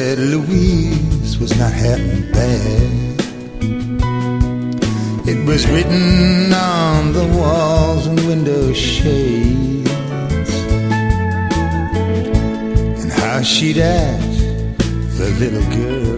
said Louise was not half bad. It was written on the walls and window shades, and how she'd ask the little girl